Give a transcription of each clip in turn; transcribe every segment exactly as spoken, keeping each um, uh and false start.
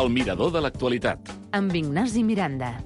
El mirador de l'actualitat. Amb Ignasi Miranda.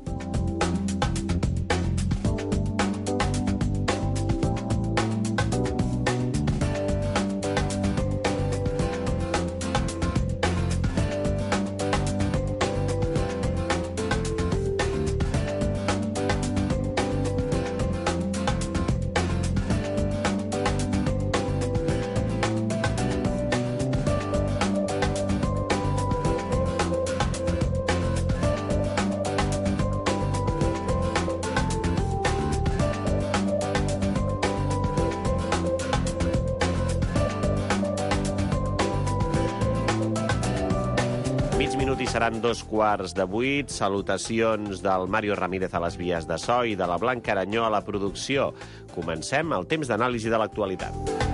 I seran dos quarts de vuit. Salutacions del Mario Ramírez a les vies de so i de la Blanca Aranyó a la producció. Comencem el temps d'anàlisi de l'actualitat.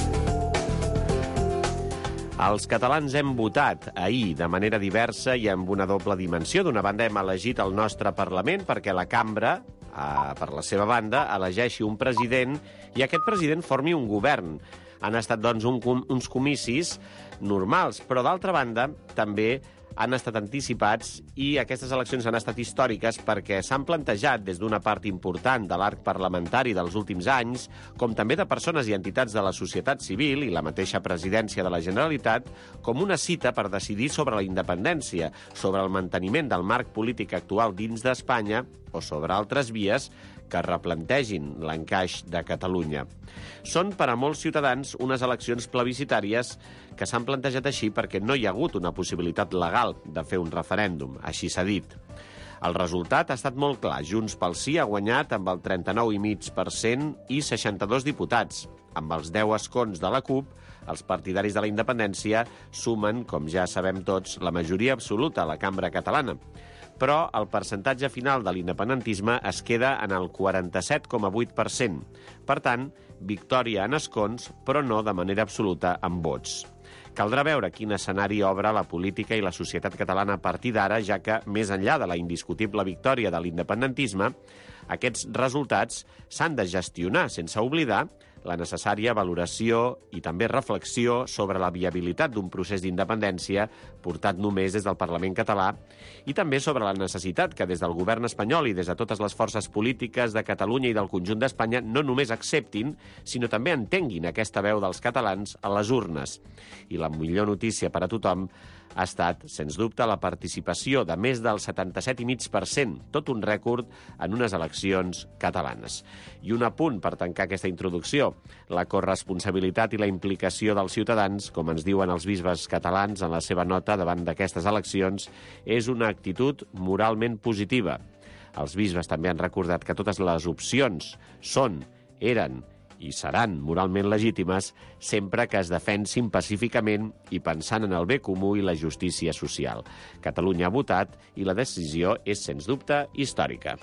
Els catalans hem votat ahir de manera diversa i amb una doble dimensió. D'una banda, hem elegit el nostre Parlament perquè la cambra, eh, per la seva banda, elegeixi un president i aquest president formi un govern. Han estat, doncs, un, uns comicis normals, però, d'altra banda, també han estat anticipats i aquestes eleccions han estat històriques perquè s'han plantejat des d'una part important de l'arc parlamentari dels últims anys, com també de persones i entitats de la societat civil i la mateixa presidència de la Generalitat, com una cita per decidir sobre la independència, sobre el manteniment del marc polític actual dins d'Espanya o sobre altres vies que replantegin l'encaix de Catalunya. Són, per a molts ciutadans, unes eleccions plebiscitàries que s'han plantejat així perquè no hi ha hagut una possibilitat legal de fer un referèndum, així s'ha dit. El resultat ha estat molt clar. Junts pel Sí ha guanyat amb el trenta-nou coma cinc per cent i seixanta-dos diputats. Amb els deu escons de la CUP, els partidaris de la independència sumen, com ja sabem tots, la majoria absoluta a la cambra catalana. Però el percentatge final de l'independentisme es queda en el quaranta-set coma vuit per cent. Per tant, victòria en escons, però no de manera absoluta en vots. Caldrà veure quin escenari obre la política i la societat catalana a partir d'ara, ja que, més enllà de la indiscutible victòria de l'independentisme, aquests resultats s'han de gestionar sense oblidar la necessària valoració i també reflexió sobre la viabilitat d'un procés d'independència portat només des del Parlament català i també sobre la necessitat que des del govern espanyol i des de totes les forces polítiques de Catalunya i del conjunt d'Espanya no només acceptin, sinó també entenguin aquesta veu dels catalans a les urnes. I la millor notícia per a tothom ha estat, sens dubte, la participació de més del setanta-set coma cinc per cent, tot un rècord en unes eleccions catalanes. I un apunt per tancar aquesta introducció. La corresponsabilitat i la implicació dels ciutadans, com ens diuen els bisbes catalans en la seva nota davant d'aquestes eleccions, és una actitud moralment positiva. Els bisbes també han recordat que totes les opcions són, eren i seran moralment legítimes sempre que es defensin pacíficament i pensant en el bé comú i la justícia social. Catalunya ha votat i la decisió és, sens dubte, històrica.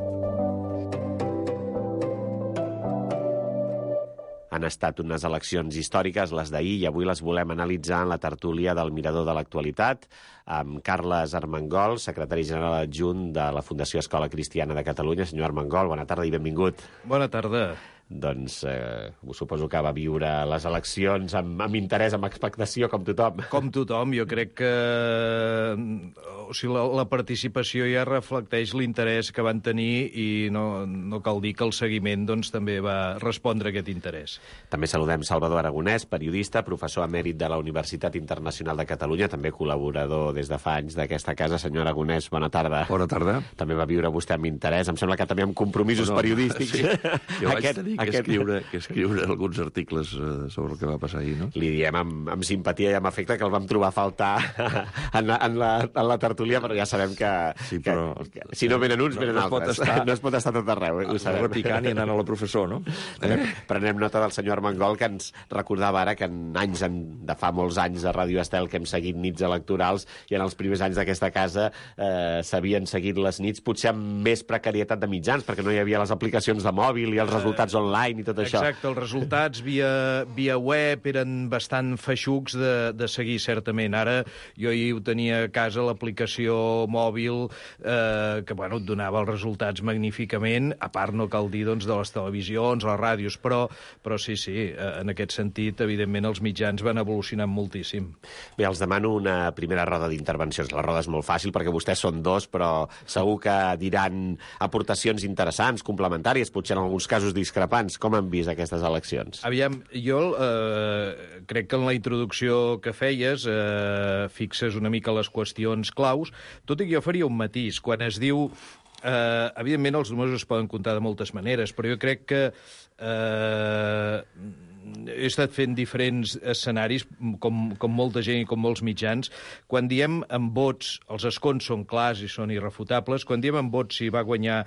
Han estat unes eleccions històriques, les d'ahir, i avui les volem analitzar en la tertúlia del Mirador de l'Actualitat amb Carles Armengol, secretari general adjunt de la Fundació Escola Cristiana de Catalunya. Senyor Armengol, bona tarda i benvingut. Bona tarda. Doncs eh, suposo que va viure les eleccions amb, amb interès, amb expectació, com tothom. Com tothom, jo crec que o sigui, la, la participació ja reflecteix l'interès que van tenir i no, no cal dir que el seguiment doncs, també va respondre a aquest interès. També saludem Salvador Aragonès, periodista, professor emèrit de la Universitat Internacional de Catalunya, també col·laborador des de fa anys d'aquesta casa. Senyor Aragonès, bona tarda. Bona tarda. També va viure vostè amb interès, em sembla que també amb compromisos bueno, periodístics. Sí. Jo vaig aquest, tenir que, aquest... escriure, que escriure alguns articles uh, sobre el que va passar ahir, no? Li diem amb, amb simpatia i amb afecte que el vam trobar a faltar en la, en la, en la tertúlia, però ja sabem que, sí, però, que, que si no venen uns, no, venen no altres. Estar, no es pot estar tot arreu. Eh? Ho sabem. Repicant i anant a la professor, no? Eh? Prenem nota del senyor Armengol, que ens recordava ara que en anys, en, de fa molts anys a Ràdio Estel, que hem seguit nits electorals, i en els primers anys d'aquesta casa eh, s'havien seguit les nits, potser amb més precarietat de mitjans, perquè no hi havia les aplicacions de mòbil i els resultats online online i tot això. Exacte, els resultats via, via web eren bastant feixucs de, de seguir, certament. Ara jo hi ho tenia a casa, l'aplicació mòbil, eh, que bueno, et donava els resultats magníficament, a part no cal dir doncs, de les televisions, les ràdios, però, però sí, sí, en aquest sentit, evidentment, els mitjans van evolucionant moltíssim. Bé, els demano una primera roda d'intervencions. La roda és molt fàcil perquè vostès són dos, però segur que diran aportacions interessants, complementàries, potser en alguns casos discrepants. Com han vist aquestes eleccions? Aviam, jo eh, crec que en la introducció que feies eh, fixes una mica les qüestions claus, tot i que jo faria un matís. Quan es diu... Eh, evidentment, els números es poden comptar de moltes maneres, però jo crec que eh, he estat fent diferents escenaris, com, com molta gent i com molts mitjans. Quan diem en vots, els escons són clars i són irrefutables. Quan diem en vots si va guanyar,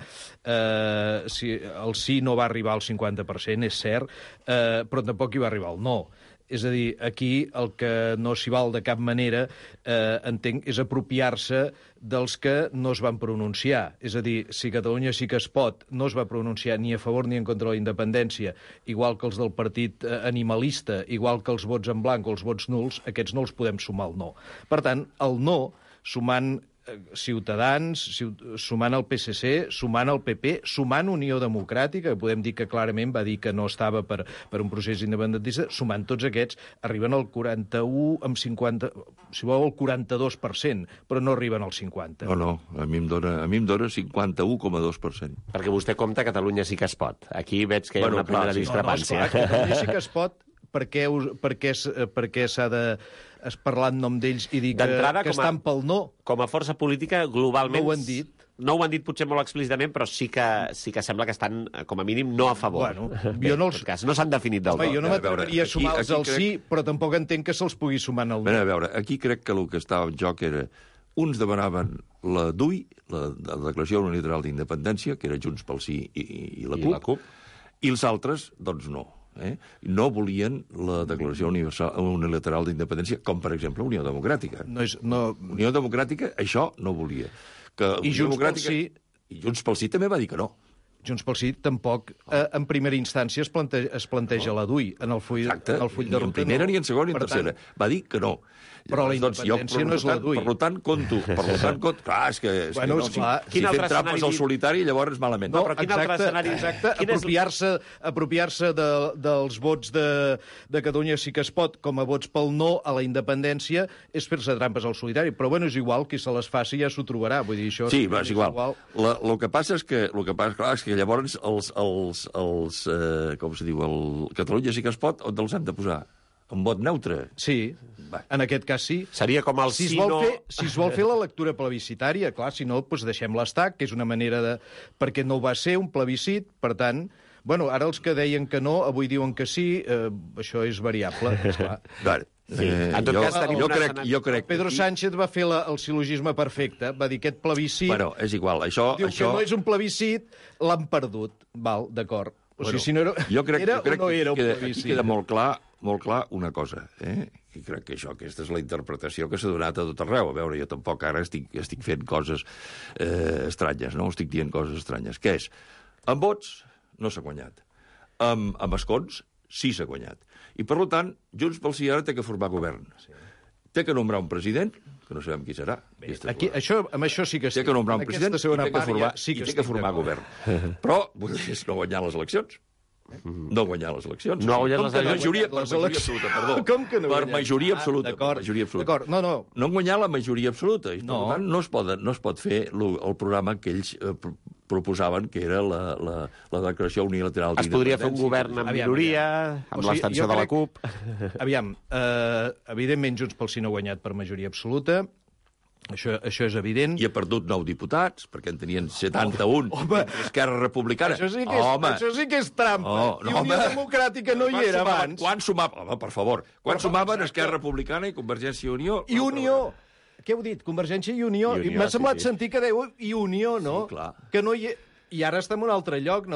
eh, si el sí no va arribar al cinquanta per cent, és cert, eh, però tampoc hi va arribar el no. És a dir, aquí el que no s'hi val de cap manera, eh, entenc, és apropiar-se dels que no es van pronunciar. És a dir, si Catalunya sí que es pot no es va pronunciar ni a favor ni en contra de la independència, igual que els del partit animalista, igual que els vots en blanc o els vots nuls, aquests no els podem sumar al no. Per tant, el no, sumant Ciutadans, sumant el P S C, sumant el P P, sumant Unió Democràtica, podem dir que clarament va dir que no estava per, per un procés independentista, sumant tots aquests, arriben al quaranta-u amb cinquanta, si vol, el quaranta-dos per cent, però no arriben al cinquanta. No, no, a mi em dona, a mi em dona cinquanta-u coma dos per cent. Perquè vostè compta Catalunya sí que es pot. Aquí veig que hi ha Bueno, una primera clar, sí. discrepància. No, no, esclar, Catalunya sí que es pot, per què, us, per què, per què s'ha de es parlar en nom d'ells i dir que, que estan pel no? Com a força política, globalment... No ho han dit. No ho han dit potser molt explícitament, però sí que, sí que sembla que estan, com a mínim, no a favor. Bueno, Bé, jo no els... en tot cas, no s'han definit del Home, tot. jo no m'atreviria a sumar-los al crec... sí, però tampoc entenc que se'ls pugui sumar al no. A veure, aquí crec que el que estava en joc era... Uns demanaven la D U I, la, la Declaració Unilateral d'Independència, que era Junts pel Sí i, i, la, I CUP, la CUP, i els altres, doncs no. Eh? No volien la Declaració Universal, Unilateral d'Independència, com, per exemple, Unió Democràtica. No és, no... Unió Democràtica això no volia. Que I Junts pel Sí... I Junts pel Sí també va dir que no. Junts pel Sí tampoc, eh, en primera instància, es planteja, es planteja la D U I. En el full, Exacte, en el full de ni en ruta primera, no. ni en segona, ni en Per tercera. tant, Va dir que no. Però la Doncs, independència jo, no és la D U I. Per tant, compto. Per tant, compto. Clar, és que... És Bueno, que no, esclar, si, quin si altre fem trampes escenari al solitari, llavors malament. No, però quin altre exacte, escenari- exacte, quin és- apropiar-se apropiar-se de, dels vots de, de Catalunya sí que es pot com a vots pel no a la independència és fer-se trampes al solitari. Però bueno, és igual, qui se les faci ja s'ho trobarà. Vull dir, això Sí, va, és igual. igual. La, el que passa és que, el que passa, clar, és que llavors els, els, els eh, com se diu, el Catalunya sí que es pot, on els han de posar? Un vot neutre? Sí, Va. en aquest cas sí. Seria com el Si es sí vol no... fer, si es vol fer la lectura plebiscitària, clar, si no, doncs deixem l'estat, que és una manera de... Perquè no va ser un plebiscit, per tant... Bueno, ara els que deien que no, avui diuen que sí, eh, això és variable, esclar. Vale. Sí. Eh, En tot jo, cas, tenim jo, una crec, escenari- jo crec... Pedro que aquí- Sánchez va fer la, el silogisme perfecte, va dir aquest plebiscit... Bueno, és igual, això... Diu això... que no és un plebiscit, l'han perdut. Val, d'acord. O Bueno, sigui, si no era, jo crec, era jo crec o no que era un queda, plebiscit. aquí queda molt clar, molt clar una cosa, eh? I crec que això, aquesta és la interpretació que s'ha donat a tot arreu. A veure, jo tampoc ara estic, estic fent coses eh, estranyes, no? Estic dient coses estranyes. Què és? Amb vots no s'ha guanyat. Amb, amb escons sí s'ha guanyat. I, per tant, Junts pel Sí ara té que formar govern. Sí. Té que nombrar un president, que no sabem qui serà. Bé, aquí, això, amb això sí que Té estic. que nombrar un en aquesta president i segona té que part formar, ja sí que i té que estic formar d'acord. govern. Però, vull dir, és no guanyar les eleccions. No guanyar les eleccions. No guanyar Com les que eleccions? majoria, per Les majoria eleccions. absoluta, perdó. Com que no Per guanyar? majoria Ah, absoluta. per d'acord, majoria absoluta. d'acord. No, no. No guanyar la majoria absoluta. I, per No. tant, no es, poden, no es pot fer lo, el programa que ells eh, pro- proposaven, que era la, la, la declaració unilateral Es podria fer un d'independència. govern amb Aviam, minoria, aviam. amb O sigui, l'abstenció jo de la crec- CUP... Aviam, eh, evidentment Junts pel Sí no ha guanyat per majoria absoluta, això, això és evident. I ha perdut nou diputats, perquè en tenien setanta-un. Home, entre Esquerra Republicana. Això sí que és, home, això sí que és trampa. Oh, no, I Unió home. Democràtica no hi Quan era sumaven- abans. Quan sumaven, home, per favor, quan Però, sumaven exacte. Esquerra Republicana i Convergència i Unió? I Unió. Què heu dit? Convergència i Unió. I Unió, M'ha sí, semblat sí. sentir que dèieu i Unió, no? Sí, clar. Que no hi... I ara estem en un altre lloc, no?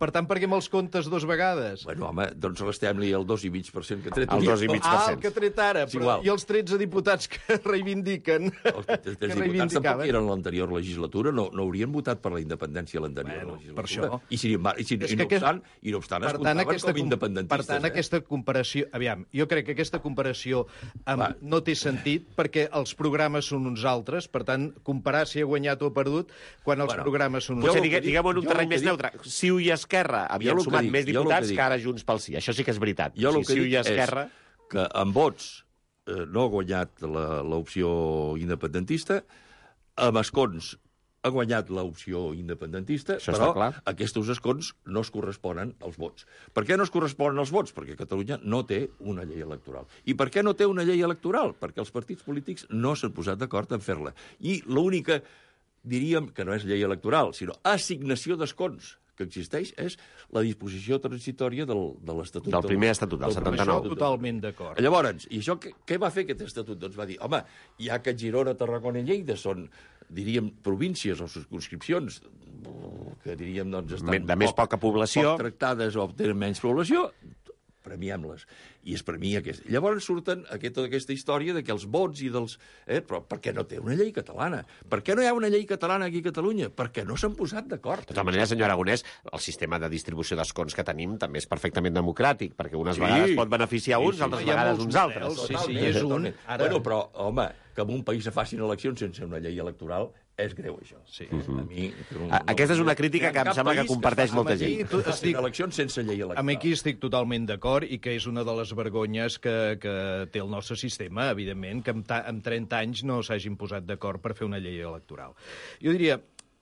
Per tant, per què me'ls comptes dos vegades? Bueno, home, doncs restem-li el dos i mig per cent que ha tret. El dos i mig per Ah, cent. el que ha tret ara, És però, igual. i els tretze diputats que reivindiquen. Els, els que diputats tampoc eren l'anterior legislatura, no, no haurien votat per la independència a l'anterior Bueno, legislatura. per això. I, si, i, si, És i, que no aquest- obstant, i no obstant es Per tant, comptaven aquesta, com com- independentistes. per tant, eh? aquesta comparació... Aviam, jo crec que aquesta comparació amb, Va. no té sentit perquè els programes són uns altres, per tant, comparar si ha guanyat o ha perdut quan els Bueno, programes són uns Potser Jo el que digue, dic- diguem-ho en un jo terreny el que més dic- neutre. Ciu i Esquerra havien Jo el que sumat dic- més jo el que diputats dic- que ara Junts pel Sí. Això sí que és veritat. Jo el O que sigui, Ciu dic i Esquerra... és que amb vots eh, no ha guanyat la- l'opció independentista, amb escons ha guanyat l'opció independentista, Això està però clar. aquests escons no es corresponen als vots. Per què no es corresponen als vots? Perquè Catalunya no té una llei electoral. I per què no té una llei electoral? Perquè els partits polítics no s'han posat d'acord en fer-la. I l'única, diríem, que no és llei electoral, sinó assignació d'escons que existeix és la disposició transitòria del, de l'Estatut. Del primer Estatut, del Amb setanta-nou. això totalment d'acord. Llavors, i això què, què va fer aquest estatut? Doncs va dir, home, ja que Girona, Tarragona i Lleida són, diríem, províncies o circunscripcions que, diríem, doncs, estan De més poca població. poc tractades o tenen menys població, premiem-les. I es premia aquesta. Llavors surten aquesta, tota aquesta història de que els vots i dels... Eh, però per què no té una llei catalana? Per què no hi ha una llei catalana aquí a Catalunya? Perquè no s'han posat d'acord. De tota manera, senyor Aragonès, el sistema de distribució d'escons que tenim també és perfectament democràtic, perquè unes Sí. vegades pot beneficiar Sí, uns, sí. altres Hi ha vegades molts uns altres. models. Sí, sí, Totalment, és un- totalment. ara- Bueno, però, home, que en un país se facin eleccions sense una llei electoral és greu, això. Sí. A mi... No, A- aquesta és una crítica hi ha que em cap sembla que país comparteix faci- molta que gent. faci Estic- eleccions sense llei electoral. Amb aquí estic totalment d'acord i que és una de les vergonyes que, que té el nostre sistema, evidentment, que en, ta, en trenta anys no s'hagin posat d'acord per fer una llei electoral. Jo diria,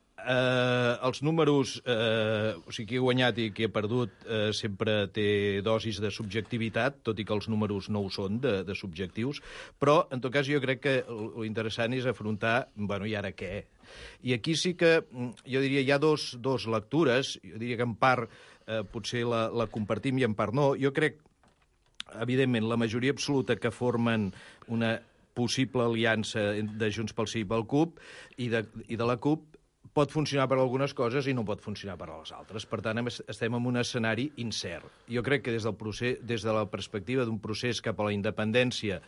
eh, els números, eh, o sigui, qui ha guanyat i qui ha perdut eh, sempre té dosis de subjectivitat, tot i que els números no ho són, de, de subjectius, però, en tot cas, jo crec que l'interessant és afrontar, bueno, i ara què? I aquí sí que, jo diria, hi ha dos, dos lectures, jo diria que en part eh, potser la, la compartim i en part no. Jo crec, evidentment, la majoria absoluta que formen una possible aliança de Junts pel Sí i pel C U P i de, i de la C U P pot funcionar per algunes coses i no pot funcionar per a les altres. Per tant, estem en un escenari incert. Jo crec que des, del procés, des de la perspectiva d'un procés cap a la independència,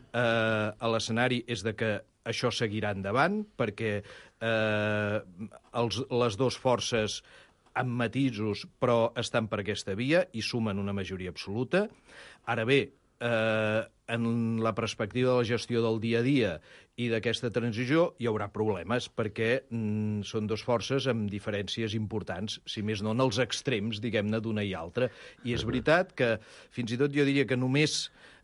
eh, l'escenari és de que això seguirà endavant, perquè eh, els, les dues forces amb matisos, però estan per aquesta via i sumen una majoria absoluta. Ara bé, eh, en la perspectiva de la gestió del dia a dia i d'aquesta transició hi haurà problemes, perquè mm, són dues forces amb diferències importants, si més no en els extrems, diguem-ne, d'una i altra. I és veritat que, fins i tot jo diria que només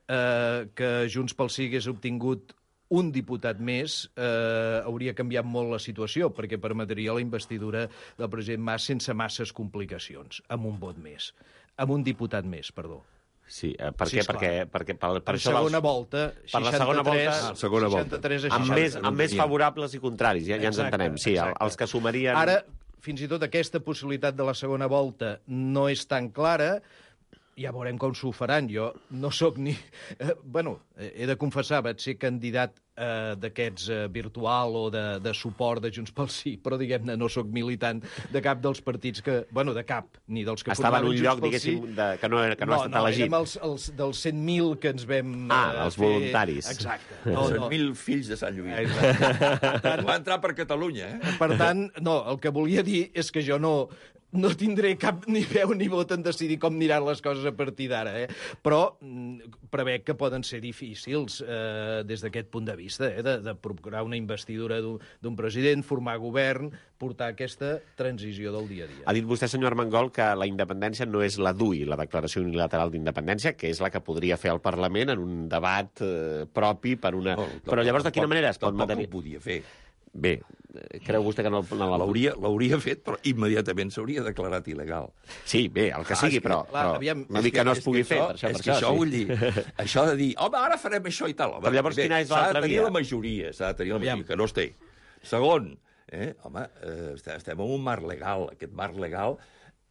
eh, que Junts pel Sí hagués obtingut un diputat més eh, hauria canviat molt la situació, perquè permetria la investidura del president Mas sense masses complicacions, amb un vot més. Amb un diputat més, perdó. Sí, eh, per Sí, què? esclar. Perquè, perquè per, per Per això segona dels- volta, per la segona volta- Ah, segona volta. seixanta-tres a amb seixanta. més, amb més teníem. favorables i contraris, ja, ja ens Exacte, entenem. Sí, el, exacte. els que sumarien... Ara, fins i tot aquesta possibilitat de la segona volta no és tan clara, ja veurem com s'ho faran. Jo no sóc ni... Eh, bueno, he de confessar, vaig ser candidat eh, d'aquests eh, virtual o de, de suport de Junts pel Sí, però, diguem-ne, no sóc militant de cap dels partits que... Bueno, de cap, ni dels que Estava en formaven un Junts lloc, pel diguéssim, Sí. de, que no, era- que no, ha estat no, elegit. érem els, els dels cent mil que ens vam Ah, eh, els fer... voluntaris. Exacte. No, No, Són no. mil fills de Sant Lluís. Exacte. Va entrar per Catalunya, eh? Per tant, no, el que volia dir és que jo no, no tindré cap ni veu ni vot en decidir com aniran les coses a partir d'ara, eh? Però mm, prevec que poden ser difícils eh, des d'aquest punt de vista, eh? de, de procurar una investidura d'un d'un president, formar govern, portar aquesta transició del dia a dia. Ha dit vostè, senyor Armengol, que la independència no és la D U I, la Declaració Unilateral d'Independència, que és la que podria fer el Parlament en un debat eh, propi per una... No, Però llavors, de quina tampoc- manera es pot tampoc mantenir? ho podia fer. Bé, eh, creu vostè que no, no la... L'hauria l'hauria fet, però immediatament s'hauria declarat il·legal. Sí, bé, el que Ah, sigui, és que, però, clar, però aviam, no dic que no es pugui fer, això, per això, és per que això, això sí. vull dir, això de dir, home, ara farem això i tal. Home, Però llavors bé, quina és s'ha l'altra de tenir via? la majoria, s'ha de tenir la Aviam. majoria, que no es té. Segon, eh, home, eh, estem en un marc legal. Aquest marc legal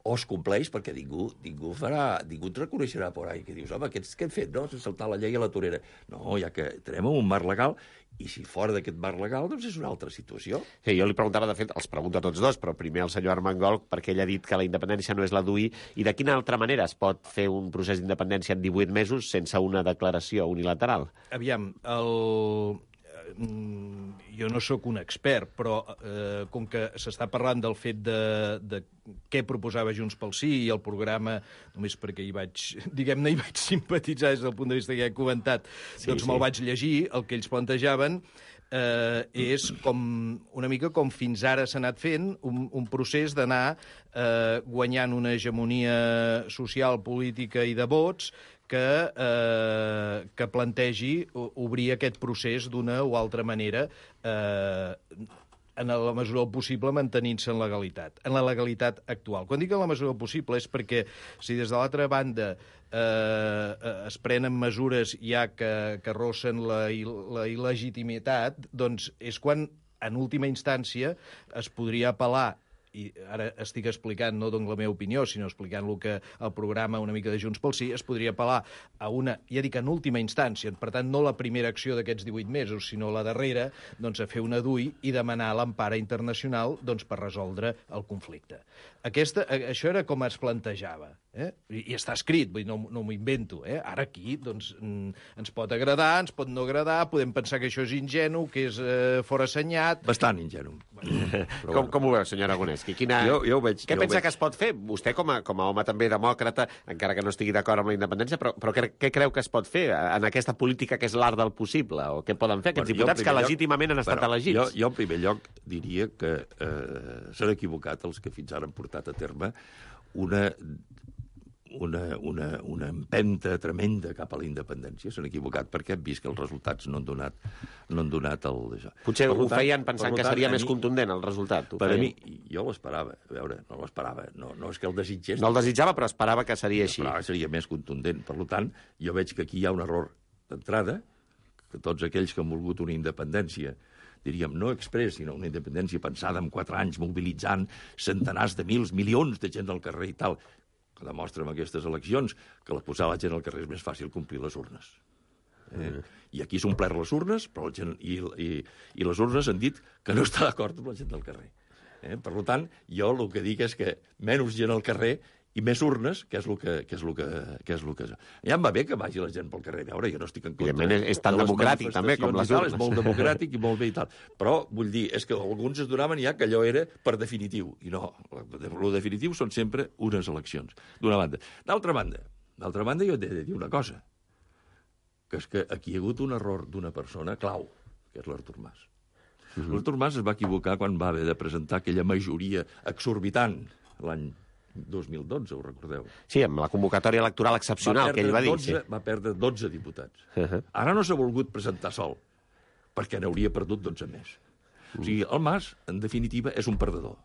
o es compleix, perquè ningú, ningú farà, ningú et reconeixerà por ahí, que dius, home, aquests què han fet, no? Saltar la llei a la torera. No, ja que tenem un marc legal, i si fora d'aquest marc legal, doncs és una altra situació. Sí, jo li preguntava, de fet, els pregunto a tots dos, però primer al senyor Armengol, perquè ell ha dit que la independència no és la d'U I, i de quina altra manera es pot fer un procés d'independència en divuit mesos sense una declaració unilateral? Aviam, el... jo no sóc un expert, però eh, com que s'està parlant del fet de, de què proposava Junts pel Sí i el programa, només perquè hi vaig, diguem-ne, hi vaig simpatitzar des del punt de vista que ja he comentat, sí, doncs sí. me'l vaig llegir, el que ells plantejaven eh, és com una mica com fins ara s'ha anat fent, un, un procés d'anar eh, guanyant una hegemonia social, política i de vots que, eh, que plantegi obrir aquest procés d'una o altra manera eh, en la mesura del possible mantenint-se en legalitat, en la legalitat actual. Quan dic en la mesura del possible és perquè si des de l'altra banda eh, es prenen mesures ja que, que arrossen la, la il·legitimitat, doncs és quan, en última instància, es podria apel·lar, i ara estic explicant, no dono la meva opinió, sinó explicant el que el programa una mica de Junts pel Sí, es podria apel·lar a una, ja dic, en última instància, per tant, no la primera acció d'aquests divuit mesos, sinó la darrera, doncs a fer una D U I i demanar l'empara internacional doncs, per resoldre el conflicte. Aquesta, això era com es plantejava, eh? I, i està escrit, vull dir, no, no m'ho invento. Eh? Ara aquí doncs, ens pot agradar, ens pot no agradar, podem pensar que això és ingenu, que és eh, forassenyat... Bastant ingenu. Bueno, com, bueno. Com ho veu, senyor Aragonès? Quina... Jo, jo veig, què jo pensa veig... que es pot fer? Vostè, com a, com a home també demòcrata, encara que no estigui d'acord amb la independència, però, però què, què creu que es pot fer en aquesta política que és l'art del possible? O què poden fer aquests bueno, diputats que lloc... legítimament han estat bueno, elegits? Jo, jo, en primer lloc, diria que eh, s'han equivocat els que fins ara han portat a terme una... Una, una, una empenta tremenda cap a la independència. S'han equivocat perquè hem vist que els resultats no han donat, no han donat el... Això. Potser per ho tant, feien pensant que seria més mi, contundent el resultat. Per a mi, jo l'esperava. A veure, no l'esperava. No, no és que el desitgés. No el desitjava, però esperava que seria així. Esperava que seria més contundent. Per tant, jo veig que aquí hi ha un error d'entrada, que tots aquells que han volgut una independència diríem, no express, sinó una independència pensada en quatre anys, mobilitzant centenars de mils, milions de gent al carrer i tal, que demostra amb aquestes eleccions que la posar la gent al carrer és més fàcil complir les urnes. Eh? Mm. I aquí s'han omplert les urnes, però la gent, i, i, i les urnes han dit que no està d'acord amb la gent del carrer. Eh? Per tant, jo el que dic és que menys gent al carrer i més urnes, que és el que... que és el que, que és el que... Ja em va bé que vagi la gent pel carrer a veure, jo no estic en contra. És, és tan democràtic, també, com les urnes. És molt democràtic i molt bé i tal. Però, vull dir, és que alguns es donaven ja que allò era per definitiu. I no, el definitiu són sempre unes eleccions, d'una banda. D'altra banda, d'altra banda, jo he de dir una cosa, que és que aquí hi ha hagut un error d'una persona clau, que és l'Artur Mas. Mm-hmm. L'Artur Mas es va equivocar quan va haver de presentar aquella majoria exorbitant l'any dos mil dotze, ho recordeu? Sí, amb la convocatòria electoral excepcional que ell va dir. dotze, sí. Va perdre dotze diputats. Uh-huh. Ara no s'ha volgut presentar sol, perquè n'hauria perdut dotze més. Uh-huh. O sigui, el Mas, en definitiva, és un perdedor.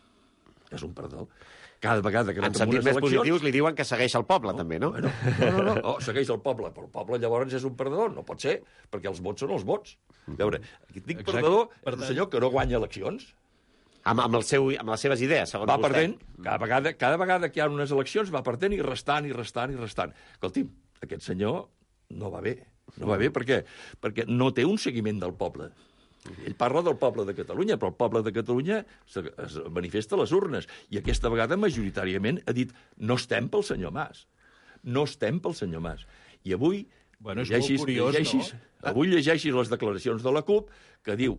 És un perdedor. Cada vegada que en sentit més eleccions... positius li diuen que segueix el poble, no, també, no? Bueno, no, no, no, no, segueix el poble, però el poble llavors és un perdedor. No pot ser, perquè els vots són els vots. A veure, aquí dic perdedor, per el senyor que no guanya eleccions. Amb, amb, el seu, amb les seves idees, segons va vostè. Va perdent, cada vegada, cada vegada que hi ha unes eleccions va perdent i restant, i restant, i restant. Escolti'm, aquest senyor no va bé. No va bé, per què? Perquè no té un seguiment del poble. Ell parla del poble de Catalunya, però el poble de Catalunya es manifesta a les urnes. I aquesta vegada, majoritàriament, ha dit no estem pel senyor Mas. No estem pel senyor Mas. I avui, bueno, és llegeixis, molt curiós, llegeixis, no? Avui llegeixis les declaracions de la CUP que diu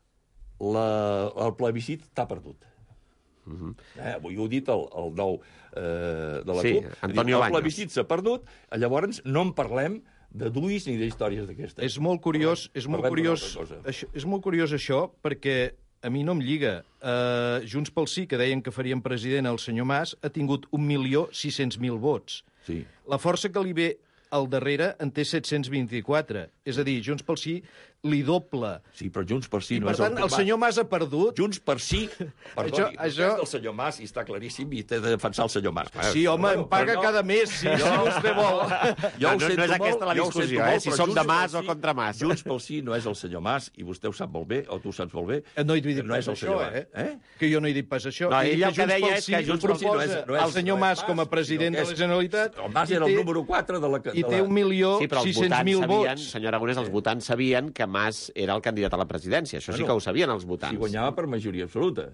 La, el plebiscit està perdut. Uh-huh. Eh, avui ho ha dit el, el nou eh, de la sí, CUP. Antonio Baños. El plebiscit s'ha perdut, llavors no en parlem de D U Is ni d'històries d'aquestes. És molt curiós, és molt curiós, això, és molt curiós això, perquè a mi no em lliga. Uh, Junts pel Sí, que deien que farien president el senyor Mas, ha tingut un milió sis-cents mil vots. Sí. La força que li ve al darrere en té set-cents vint-i-quatre. És a dir, Junts pel Sí li dobla. Sí, però Junts per Sí I, no per és el tant, que el senyor Mas ha perdut. Junts per Sí, perdoni, Això- això- és del senyor Mas i està claríssim i té de defensar el senyor Mas. Sí, home, em paga però no. cada mes, si, si vostè vol. Jo No, ho no, sento no és aquesta molt, la jo ho discussió, sento eh, molt, si però som Junts de Mas pel o contra Mas. Junts pel Sí no és el senyor Mas, i vostè ho sap molt bé, o tu ho saps molt bé. No he dit no és pas el senyor això, Mas. eh? Que jo no he dit pas això. No, He dit ell el que Junts deia pel és que Sí Junts pel Sí no és- proposa no és- el senyor no és Mas com a Mas, president sinó que de la és- Generalitat. El Mas i era té- el número quatre de la... I té un milió Sí, però els sis-cents votants mil sabien, vots. senyor Aragonès, els votants sabien que Mas era el candidat a la presidència. Això sí Bueno, que ho sabien els Si votants. guanyava per majoria absoluta.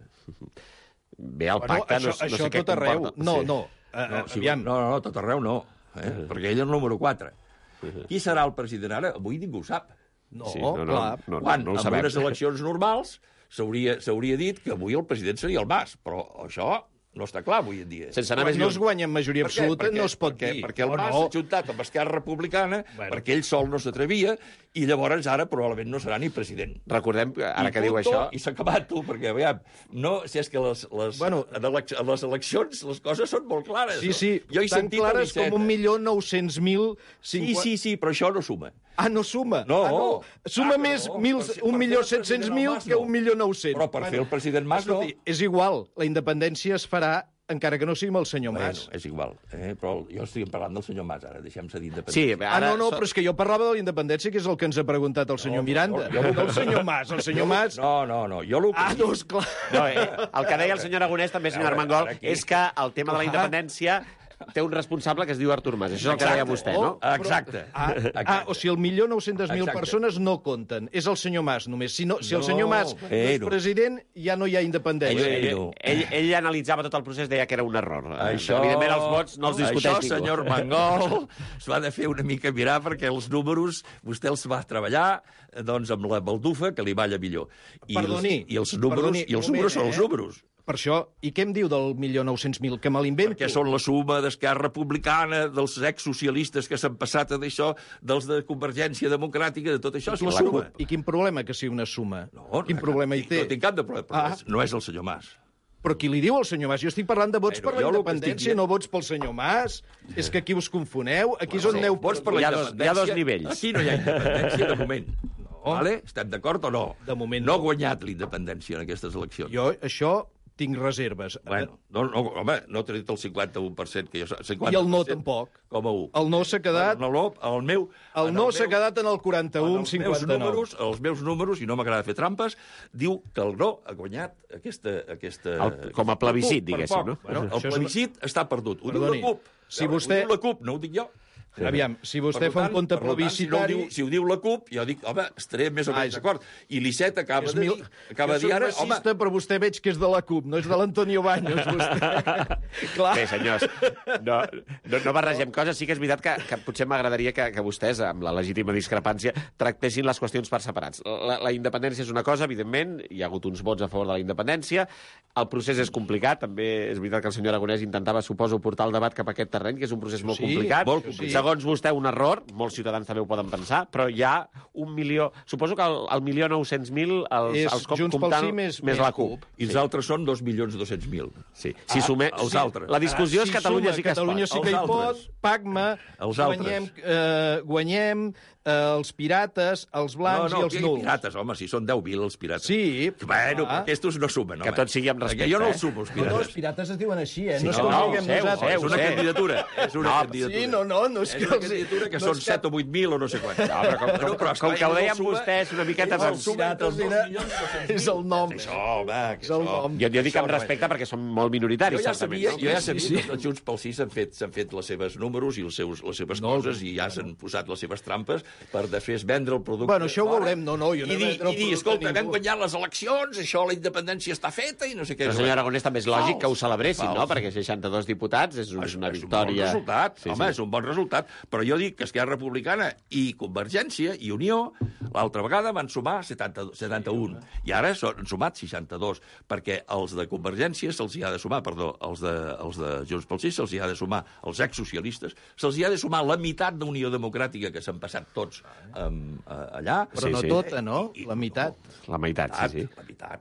Bé, el Bueno, pacte això, no, no això sé què tot arreu. comporta. No, Sí. no. Uh, No, si, aviam. no, no, no, tot arreu no, eh? perquè ell és el número quatre. Qui serà el president ara? Avui ningú ho sap. No, Sí, no, no, clar. no, no, Quan, no ho en sabem. unes eleccions normals, s'hauria s'hauria dit que avui el president seria el Mas, però això no està clar avui en dia. Sense anar Quan més no lluny. es guanya en majoria Per què? absoluta, Perquè- no es pot perquè, dir. Perquè el Oh, Mas no. s'ha juntat amb Esquerra Republicana, Bueno. perquè ell sol no s'atrevia, i llavors ara probablement no serà ni president. Recordem, ara I que diu punto, això... I s'ha acabat, tu, perquè, aviam, no, si és que les, les, Bueno. en, elec en les eleccions les coses són molt clares. Sí, sí, Jo he tan sentit clares a com un milió nou-cents mil... Sí, sí, sí, però això no suma. Ah, no suma? No. Ah, no. Suma Ah, més no. mil, Per fer- un per milió fer el set-cents president mil el Mas, que no. un milió nou-cents. Però per fer el president Mas, no. Escolti, és igual, la independència es farà encara que no sigui amb el senyor Bueno, Mas. és igual, eh? Però jo estic parlant del senyor Mas, ara, deixem-se dir independent. Sí, Ah, ara... no, no, però és que jo parlava de la independència, que és el que ens ha preguntat el senyor No, Miranda. no, jo- No el senyor Mas, el senyor Mas... No, no, no, jo el que Ah, dic- no, esclar. No, eh, el que deia el senyor Aragonès, també, senyor A veure, Armengol, ara aquí- és que el tema de la independència té un responsable que es diu Artur Mas. Això és el que deia vostè, no? Exacte. Ah, ah, o sigui, el milió nou-centes mil Exacte. persones no compten. És el senyor Mas, només. Si, no, si el No, senyor Mas no és bueno. president, ja no hi ha independència. Ell- Ell, no. ell, ell analitzava tot el procés, deia que era un error. Això... Evidentment, els vots no els discuteix Això, ningú. senyor Mangol, s'ho ha de fer una mica mirar, perquè els números, vostè els va treballar eh, doncs, amb la baldufa, que li balla millor. I Perdoni, els, i els números, perdoni, i els un números moment, són els eh? números. Per això, i què em diu del milió nou-cents mil? Que me l'invento? Perquè són la suma d'Esquerra Republicana, dels exsocialistes que s'han passat a d'això, dels de Convergència Democràtica, de tot això, és la suma. I quin problema que sigui una suma? No, Quin no, problema hi té? No tinc cap de problema, però Ah. no és el senyor Mas. Però qui li diu al senyor Mas? Jo estic parlant de vots Bueno, per la jo el que estic independència, dient- no vots pel senyor Mas. És que aquí us confoneu. Aquí és on aneu... Vots per la Hi ha dos- independència. hi ha dos nivells. Aquí no hi ha independència, de moment. No. Vale? Estem d'acord o no? De moment no. no. ha guanyat la independència en aquestes eleccions. Jo, això, tinc reserves. Bueno, no, no, home, no t'he dit el cinquanta-un per cent, que jo... cinquanta I el no per cent, tampoc. Com a un. El no s'ha quedat... El, el, el meu... El en no s'ha meu- quedat en el en quaranta-un els meus cinquanta-nou. números, els meus números, i no m'agrada fer trampes, diu que el no ha guanyat aquesta... aquesta El- com a plebiscit, per diguéssim, poc. no? Bueno, Això és el una- plebiscit està perdut. Ho Perdoni, diu la CUP. si Veure, vostè- Ho diu la CUP, no ho dic jo. Aviam, si vostè Per fa un tant, compte per tant, si, no ho plebiscitari... diu, si ho diu la CUP, jo dic, home, estaré més o Ah, menys és- d'acord. I l'Icet acaba És de mil... dir, acaba de jo dir soc ara, home... racista, però vostè veig que és de la CUP, no és de l'Antonio Baños, vostè. Clar. Bé, senyors, no, no, no barregem coses. Sí que és veritat que, que potser m'agradaria que, que vostès, amb la legítima discrepància, tractessin les qüestions per separats. La, la independència és una cosa, evidentment, hi ha hagut uns vots a favor de la independència, el procés és complicat, també és veritat que el senyor Aragonès intentava, suposo, portar el debat cap a aquest terreny, que és un procés molt Sí, complicat. molt complicat. Segons vostè, un error, molts ciutadans també ho poden pensar, però hi ha un milió... Suposo que el, el milió nou-cents mil els, És els com, Junts pel comptant Sí més- més més la CUP. CUP. I els altres són dos milions dos-cents mil. Sí. Si sumem... els altres. La discussió Ah, és si Catalunya suma, sí que es Catalunya pot. sí que hi Els pot, altres. Pacma, Els guanyem, altres. eh, guanyem eh, els pirates, els No, blancs no, i els que hi ha nuls. pirates, home, si són deu mil els pirates. Sí. Bueno, Ah. però aquests no sumen, home. Que tot sigui amb respecte, Jo no eh? els sumo, els No, no, els pirates. pirates es diuen així, eh? Sí, no és no, com no, diguem ho sé, ho nosaltres. sé, És una sé. candidatura. És una No, candidatura. Sí, no, no, no és És que una els- candidatura que no són és cap- set o vuit mil o no sé quants. No, però com, com, com, com que ho deien vostès una miqueta... Els Doncs, pirates era- dos milions dos-cents És el nom. Això, home, que És el això... nom. jo, jo dic amb Això no respecte perquè som molt Jo minoritaris, ja certament. sabia, no? jo ja sabia Sí, sí. que els Junts pel Sí s'han fet, s'han fet les seves números i els seus, les seves No, coses i ja s'han posat les seves trampes per després vendre el producte. Bueno, això ho fora veurem. No, no, jo no I dir, vendré el i dir producte escolta, a que han ningú. guanyat les eleccions, això, la independència està feta i no sé què. Però, senyor Aragonès, també és lògic que ho celebressin, Fals. no? Perquè seixanta-dos diputats és una És un victòria... bon resultat, Sí, home, sí. és un bon resultat. Però jo dic que Esquerra Republicana i Convergència i Unió l'altra vegada van sumar setanta, setanta-un i ara són, han sumat seixanta-dos, perquè els de Convergència se'ls hi ha de sumar, perdó, els de, els de Junts pel Sí se'ls hi ha de sumar, els exsocialistes, se'ls hi ha de sumar la meitat d'Unió Democràtica que s'han passat tots um, allà. Però Sí, no sí. tota, no? La meitat. La meitat, sí, sí. La meitat.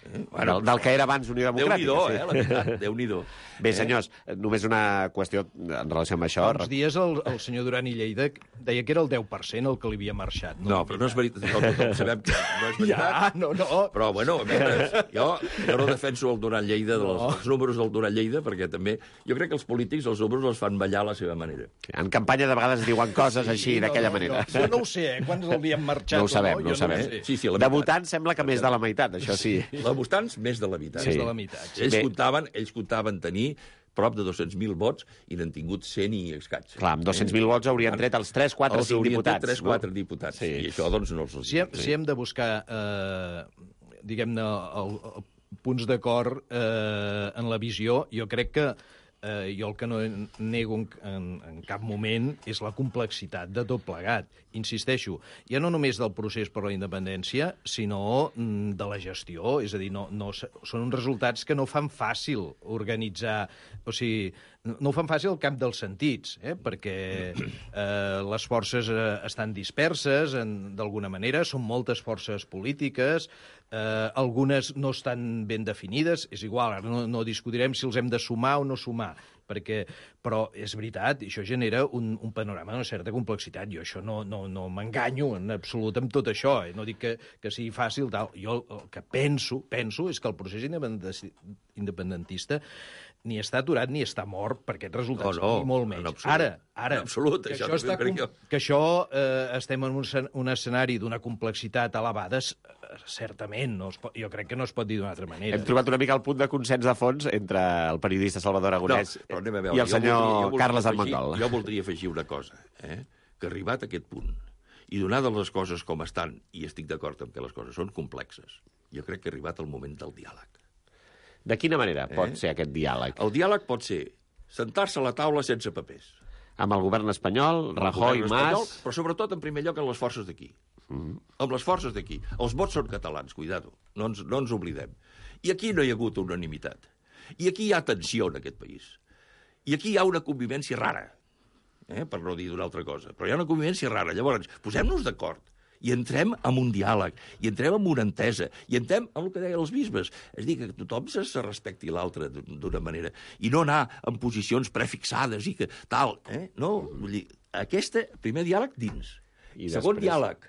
Eh? Bueno, del, del que era abans Unió Democràtica. Déu-n'hi-do, sí. eh, la veritat, Déu-n'hi-do. Bé, senyors, només una qüestió en relació amb això. Fa uns dies el, el senyor Duran i Lleida deia que era el deu per cent el que li havia marxat. No, però no és veritat. No, tothom sabem que no és veritat. Ja, no, no. Però, bueno, a veure, jo, jo no defenso el Duran Lleida, dels, no. els números del Duran Lleida, perquè també... Jo crec que els polítics els números els fan ballar a la seva manera. En campanya de vegades diuen coses sí, així, d'aquella no, manera. No, jo no ho sé, eh? Quants el havien marxat No ho sabem, o no, no ho sabem. No sí, sí, la de votants sembla que més de la meitat, això sí. La votants, més de la meitat. Més de la meitat. Sí. Ells, Bé. comptaven, ells comptaven tenir prop de dos-cents mil vots i n'han tingut cent i escaig. Clar, amb dos-cents mil vots haurien tret els tres, quatre, els cinc haurien diputats. tret tres, quatre no? diputats. Sí. I això, doncs, no els... Si hem, si hem de buscar, eh, diguem-ne, el, el, punts d'acord eh, en la visió, jo crec que eh, jo el que no nego en, en, en cap moment és la complexitat de tot plegat. Insisteixo, ja no només del procés per la independència, sinó mm, de la gestió. És a dir, no, no, són uns resultats que no fan fàcil organitzar... O sigui, no ho fan fàcil al camp dels sentits, eh? perquè eh, les forces eh, estan disperses, d'alguna manera, són moltes forces polítiques, eh, algunes no estan ben definides, és igual, ara no, no discutirem si els hem de sumar o no sumar, perquè, però és veritat, això genera un, un panorama d'una certa complexitat. Jo això no, no, no m'enganyo en absolut amb tot això, eh? No dic que, que sigui fàcil, tal. Jo el que penso, penso és que el procés independentista ni està aturat ni està mort per aquests resultats, no, no, ni molt menys. absolut, Ara, ara, absolut, que això això, està, com, que això eh, estem en un, un escenari d'una complexitat elevada, eh, certament, no es pot, jo crec que no es pot dir d'una altra manera. Hem trobat una mica el punt de consens de fons entre el periodista Salvador Aragonès no, veure, i el senyor jo voldria, jo Carles afegir, Armengol. Jo voldria afegir una cosa, eh? que arribat a aquest punt, i donades les coses com estan, i estic d'acord amb que les coses són complexes, jo crec que ha arribat el moment del diàleg. De quina manera pot Eh? ser aquest diàleg? El diàleg pot ser sentar-se a la taula sense papers. Amb el govern espanyol, Rajoy, El govern Mas... espanyol, però sobretot, en primer lloc, amb les forces d'aquí. Mm. Amb les forces d'aquí. Els vots són catalans, cuidado, no ens, no ens oblidem. I aquí no hi ha hagut unanimitat. I aquí hi ha tensió en aquest país. I aquí hi ha una convivència rara, eh? per no dir d'una altra cosa. Però hi ha una convivència rara. Llavors, posem-nos d'acord i entrem en un diàleg, i entrem en una entesa, i entrem en el que deien els bisbes. És a dir, que tothom se, se respecti l'altre d'una manera, i no anar en posicions prefixades i que tal, eh? No, vull dir, aquest primer diàleg dins. I segon després... diàleg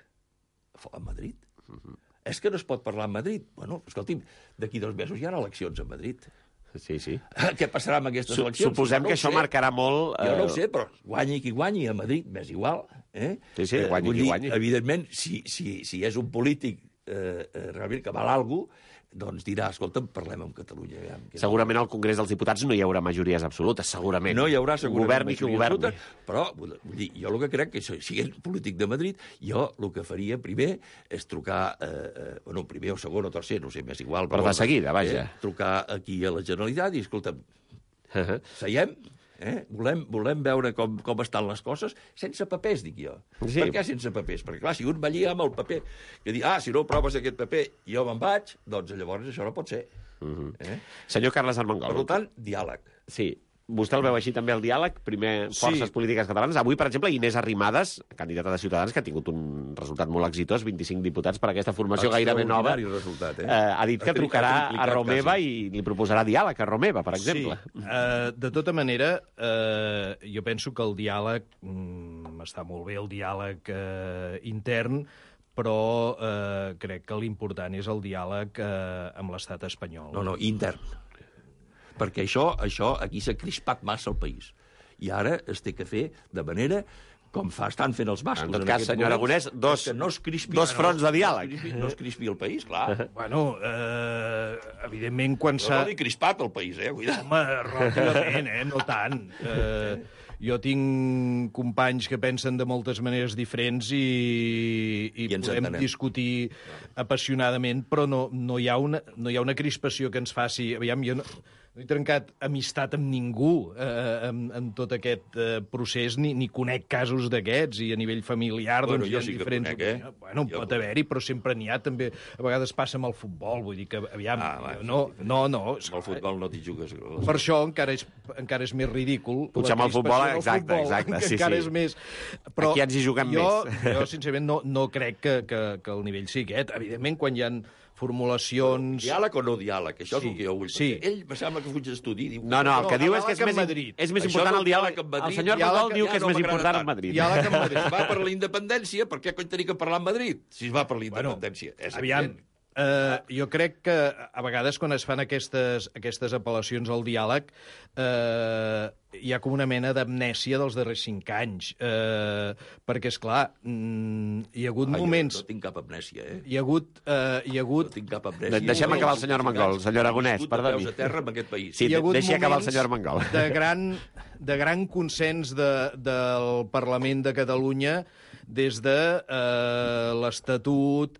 a Madrid. Uh-huh. És que no es pot parlar a Madrid. Bueno, escolti'm, d'aquí dos mesos hi ha eleccions a Madrid. Sí, sí. Què passarà amb aquestes eleccions? Suposem no que això sé. marcarà molt... Jo no ho sé, però guanyi qui guanyi a Madrid, m'és igual. Eh? Sí, sí, guanyi eh, qui guanyi. Evidentment, si, si, si és un polític eh, realment que val alguna cosa, doncs dirà, escolta'm, parlem amb Catalunya. Ja, segurament al Congrés dels Diputats no hi haurà majories absolutes, segurament. No hi haurà segurament governi qui governi. Absoluta, però, vull dir, jo el que crec que, si és polític de Madrid, jo el que faria primer és trucar, eh, eh, bueno, primer o segon o tercer, no sé, m'és igual. Però, però de seguida, vaja. Eh, trucar aquí a la Generalitat i, escolta'm, uh-huh. seiem... Eh? Volem, volem veure com, com estan les coses sense papers, dic jo. Sí. Per què sense papers? Perquè, clar, si un va lligar amb el paper, que dir, ah, si no proves aquest paper, jo me'n vaig, doncs llavors això no pot ser. Uh-huh. eh? Senyor Carles Armengol. Per tant, diàleg. Sí. Vostè el veu així també, el diàleg? Primer, forces sí. polítiques catalanes. Avui, per exemple, Inés Arrimadas, candidata de Ciutadans, que ha tingut un resultat molt exitós, vint-i-cinc diputats per aquesta formació gairebé nova, resultat, eh? eh, ha dit que trucarà a Romeva i li proposarà diàleg a Romeva, per exemple. Sí. Uh, de tota manera, uh, jo penso que el diàleg, mm, està molt bé el diàleg uh, intern, però uh, crec que l'important és el diàleg uh, amb l'estat espanyol. No, no, intern. Perquè això, això aquí s'ha crispat massa el país. I ara es té que fer de manera com fa, estan fent els bascos. En tot cas, senyor Aragonès, dos, no crispi, dos fronts de diàleg. No es crispi, no es crispi el país, clar. Bueno, eh, evidentment, quan No s'ha... vol dir crispat el país, eh? Cuidat. Home, relativament, eh? No tant. Eh, jo tinc companys que pensen de moltes maneres diferents i, i, I ens podem entenem. discutir apassionadament, però no, no, hi ha una, no hi ha una crispació que ens faci... Aviam, jo no... No he trencat amistat amb ningú eh, en, en tot aquest eh, procés, ni, ni conec casos d'aquests, i a nivell familiar Bueno, doncs, hi jo ha sí que diferents... conec, eh? Bueno, Jo- pot haver-hi, però sempre n'hi ha, també. A vegades passa amb el futbol, vull dir que, aviam, Ah, va, no, no, no, Amb el futbol no t'hi jugues. per això encara és, encara és més ridícul. Potser la amb el futbol, crispació del exacte, futbol, exacte, que sí, encara sí. és més... Però Aquí ens hi juguem jo, més. Jo, sincerament, no, no crec que, que, que el nivell sigui aquest. Evidentment, quan hi ha formulacions... Diàleg o no diàleg? Això Sí, és el que jo vull. sí. Ell me sembla que fuig d'estudi. Diu, No, no, el que No, diu és que és diàleg més, amb Madrid. és més Això important del el diàleg. diàleg amb Madrid. El senyor Diàleg- Armengol diu que ja és no més m'agrada important tant. el Madrid. Diàleg amb Madrid. Si va per la independència, per què coi tenir que parlar amb Madrid? Si es va per la independència. És Aviam, evident. eh, jo crec que a vegades quan es fan aquestes, aquestes apel·lacions al diàleg eh, hi ha com una mena d'amnèsia dels darrers cinc anys. Eh, perquè, és clar, mm, hi ha hagut Ai, moments... No tinc cap amnèsia, eh? Hi ha hagut... Eh, hi ha No hagut tinc cap amnèsia. De- deixem acabar el senyor Armengol, senyor Aragonès, perdoni. perdoni. He viscut de peus a terra en aquest país. Sí, hi ha hagut deixi acabar el moments senyor Armengol. de gran, de gran consens de, del Parlament de Catalunya des de eh, l'Estatut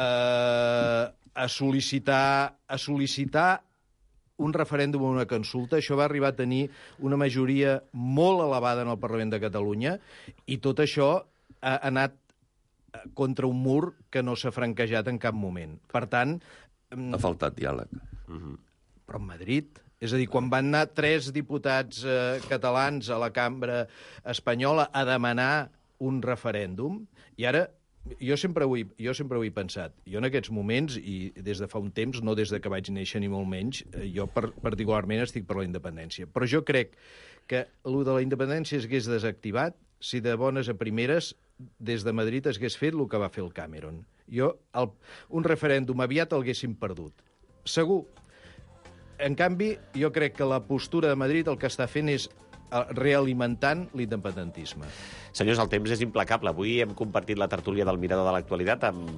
eh, a sol·licitar a sol·licitar un referèndum o una consulta. Això va arribar a tenir una majoria molt elevada en el Parlament de Catalunya i tot això ha anat contra un mur que no s'ha franquejat en cap moment. Per tant... Ha faltat diàleg. Però en Madrid... És a dir, quan van anar tres diputats eh, catalans a la cambra espanyola a demanar un referèndum, i ara jo sempre ho he, jo sempre ho he pensat. Jo en aquests moments, i des de fa un temps, no des de que vaig néixer ni molt menys, eh, jo per, particularment estic per la independència. Però jo crec que el de la independència es hagués desactivat si de bones a primeres des de Madrid es hagués fet el que va fer el Cameron. Jo, el, un referèndum aviat el haguéssim perdut. Segur. En canvi, jo crec que la postura de Madrid el que està fent és realimentant l'independentisme. Senyors, el temps és implacable. Avui hem compartit la tertúlia del Mirador de l'Actualitat amb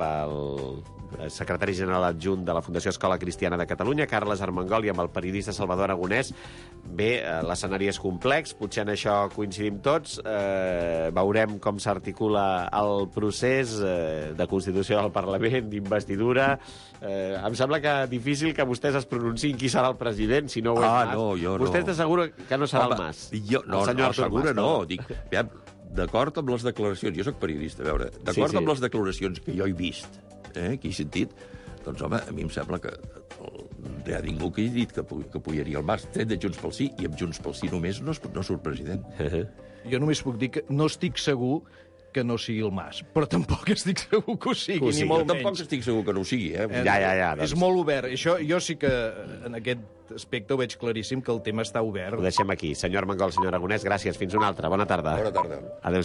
el secretari general adjunt de la Fundació Escola Cristiana de Catalunya, Carles Armengol, i amb el periodista Salvador Aragonès. Bé, l'escenari és complex, potser en això coincidim tots. Eh, veurem com s'articula el procés eh, de constitució del Parlament, d'investidura. Eh, em sembla que difícil que vostès es pronunciïn qui serà el president, si no ho és Ah, Mas. no, jo no. Vostè t'assegura que no serà Home, el Mas? Jo, no, El senyor no, Artur segura Mas, no. perdó. Dic, aviam, d'acord amb les declaracions, jo sóc periodista, a veure, d'acord Sí, sí. amb les declaracions que jo he vist, eh, que he sentit, doncs, home, a mi em sembla que no hi ha ningú que hagi dit que, pu que pujaria el Mas, tret de Junts pel Sí, i amb Junts pel Sí només no, es, no surt president. Jo només puc dir que no estic segur que no sigui el Mas, però tampoc estic segur que ho sigui, Que ho ni sigui. molt Tampoc menys. estic segur que no ho sigui, eh? Eh, Ja, ja, ja, És doncs. molt obert. Això, jo sí que en aquest aspecte ho veig claríssim, que el tema està obert. Ho deixem aquí. Senyor Armengol, senyor Aragonès, gràcies. Fins una altra. Bona tarda. Bona tarda. Adéu.